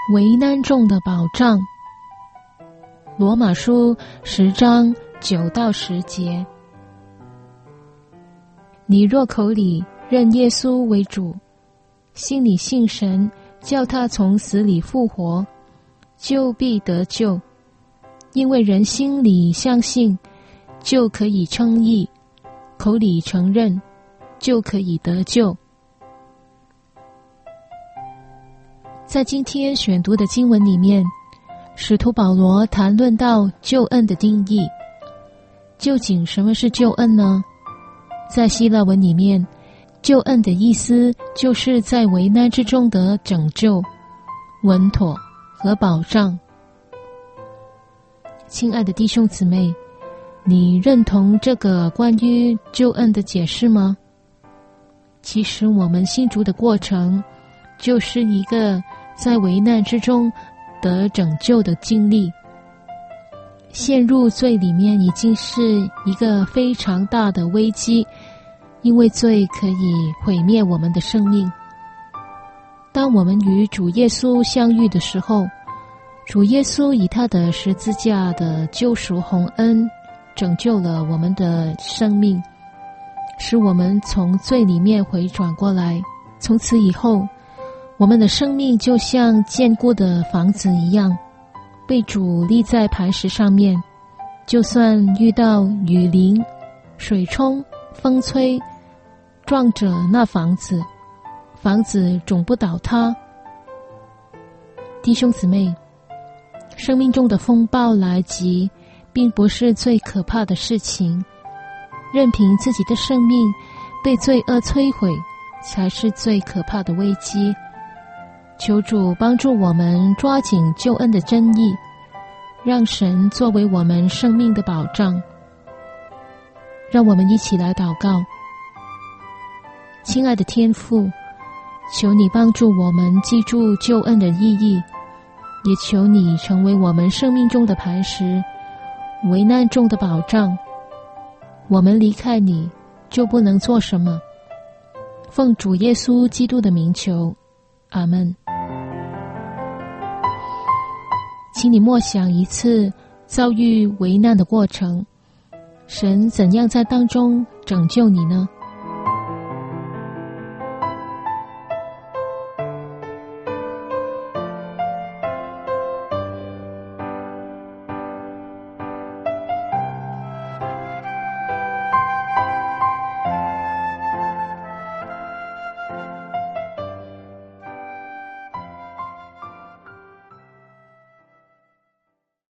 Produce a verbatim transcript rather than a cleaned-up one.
危难中的保障。罗马书十章九到十节。你若口里认耶稣为主，心里信神，叫他从死里复活，就必得救。因为人心里相信，就可以称义，口里承认，就可以得救。在今天选读的经文里面，使徒保罗谈论到救恩的定义。究竟什么是救恩呢？在希腊文里面，救恩的意思就是在危难之中的拯救、稳妥和保障。亲爱的弟兄姊妹，你认同这个关于救恩的解释吗？其实我们信主的过程就是一个在危难之中得拯救的经历。陷入罪里面已经是一个非常大的危机，因为罪可以毁灭我们的生命。当我们与主耶稣相遇的时候，主耶稣以他的十字架的救赎洪恩拯救了我们的生命，使我们从罪里面回转过来。从此以后，我们的生命就像坚固的房子一样，被主立在磐石上面，就算遇到雨淋、水冲、风吹，撞着那房子，房子总不倒塌。弟兄姊妹，生命中的风暴来袭，并不是最可怕的事情，任凭自己的生命被罪恶摧毁，才是最可怕的危机。求主帮助我们抓紧救恩的真意，让神作为我们生命的保障。让我们一起来祷告。亲爱的天父，求你帮助我们记住救恩的意义，也求你成为我们生命中的磐石，危难中的保障。我们离开你就不能做什么。奉主耶稣基督的名求，阿们。请你默想一次遭遇危难的过程，神怎样在当中拯救你呢？